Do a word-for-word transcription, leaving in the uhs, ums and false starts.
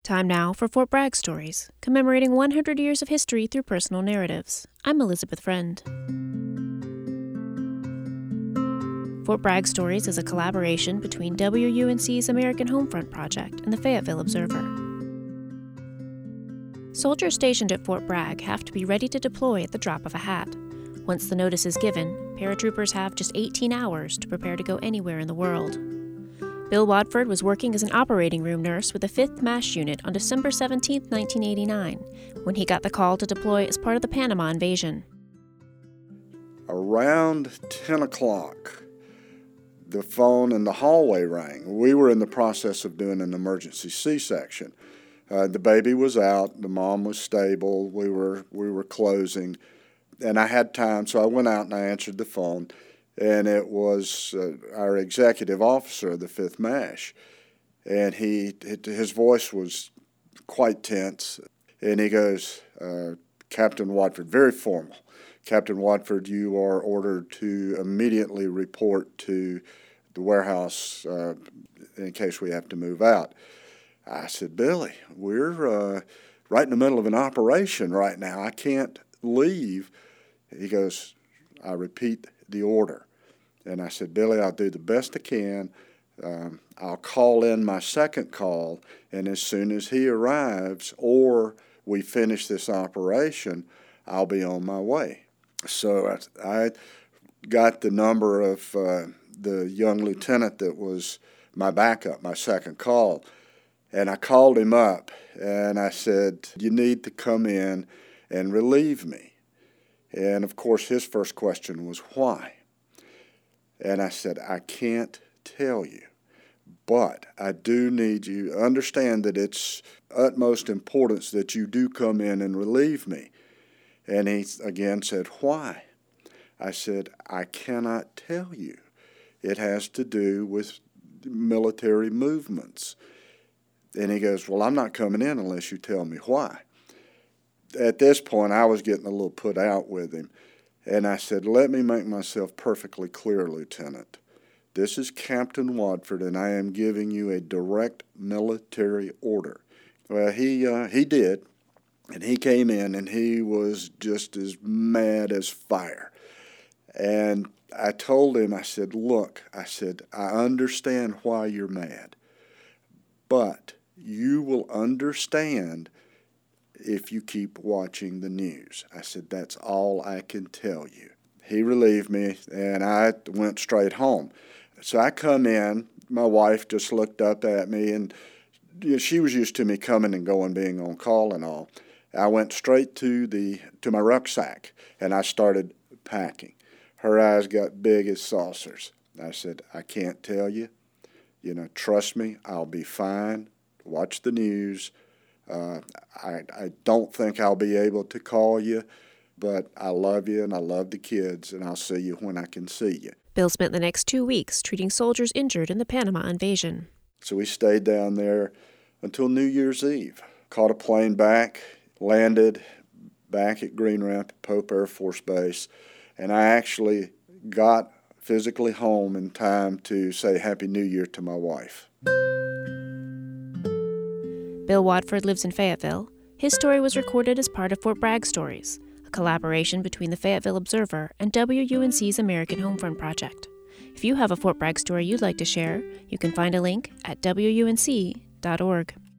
Time now for Fort Bragg Stories, commemorating one hundred years of history through personal narratives. I'm Elizabeth Friend. Fort Bragg Stories is a collaboration between W U N C's American Homefront Project and the Fayetteville Observer. Soldiers stationed at Fort Bragg have to be ready to deploy at the drop of a hat. Once the notice is given, paratroopers have just eighteen hours to prepare to go anywhere in the world. Bill Wadford was working as an operating room nurse with the fifth M A S H unit on December seventeenth, nineteen eighty-nine, when he got the call to deploy as part of the Panama invasion. Around ten o'clock, the phone in the hallway rang. We were in the process of doing an emergency C-section. Uh, the baby was out, the mom was stable, we were we were closing, and I had time, so I went out and I answered the phone, and it was uh, our executive officer of the fifth M A S H, and he his voice was quite tense, and he goes, uh, Captain Wadford, very formal, Captain Wadford, you are ordered to immediately report to the warehouse uh, in case we have to move out. I said, Billy, we're uh, right in the middle of an operation right now. I can't leave. He goes, I repeat the order. And I said, Billy, I'll do the best I can. Um, I'll call in my second call, and as soon as he arrives or we finish this operation, I'll be on my way. So I, I got the number of uh, the young lieutenant that was my backup, my second call, and I called him up, and I said, you need to come in and relieve me. And, of course, his first question was, why? And I said, I can't tell you, but I do need you to understand that it's utmost importance that you do come in and relieve me. And he again said, why? I said, I cannot tell you. It has to do with military movements. And he goes, well, I'm not coming in unless you tell me why. At this point, I was getting a little put out with him. And I said, let me make myself perfectly clear, Lieutenant. This is Captain Wadford, and I am giving you a direct military order. Well, he uh, he did, and he came in, and he was just as mad as fire. And I told him, I said, look, I said, I understand why you're mad, but you will understand if you keep watching the news. I said, that's all I can tell you. He relieved me, and I went straight home. So I come in, my wife just looked up at me, and you know, she was used to me coming and going, being on call and all. I went straight to the to my rucksack, and I started packing. Her eyes got big as saucers. I said, I can't tell you. You know, trust me, I'll be fine. Watch the news. Uh, I, I don't think I'll be able to call you, but I love you and I love the kids, and I'll see you when I can see you. Bill spent the next two weeks treating soldiers injured in the Panama invasion. So we stayed down there until New Year's Eve. Caught a plane back, landed back at Green Ramp at Pope Air Force Base, and I actually got physically home in time to say Happy New Year to my wife. Bill Wadford lives in Fayetteville. His story was recorded as part of Fort Bragg Stories, a collaboration between the Fayetteville Observer and W U N C's American Homefront Project. If you have a Fort Bragg story you'd like to share, you can find a link at W U N C dot org.